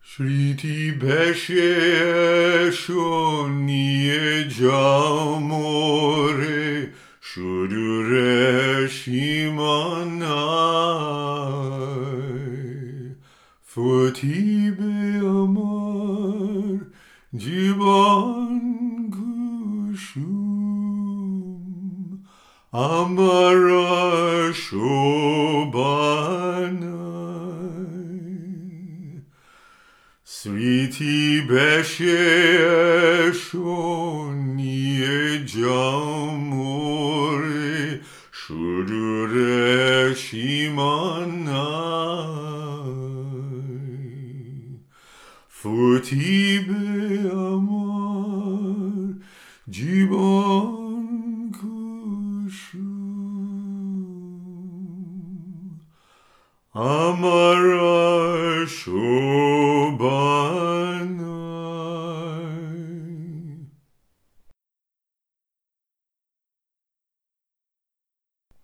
স্মৃতি ভেসে এসো নিয়ে যাও মোরে সুদূরে সীমানায় ফুটিবে আমার জীবন কুসুম আমার শোভানায় স্মৃতি ভেসে এসো নিয়ে যাও মোরে সুদূরে সীমানায় ফুটিবে আমার জীবন কুসুম আমার শোভা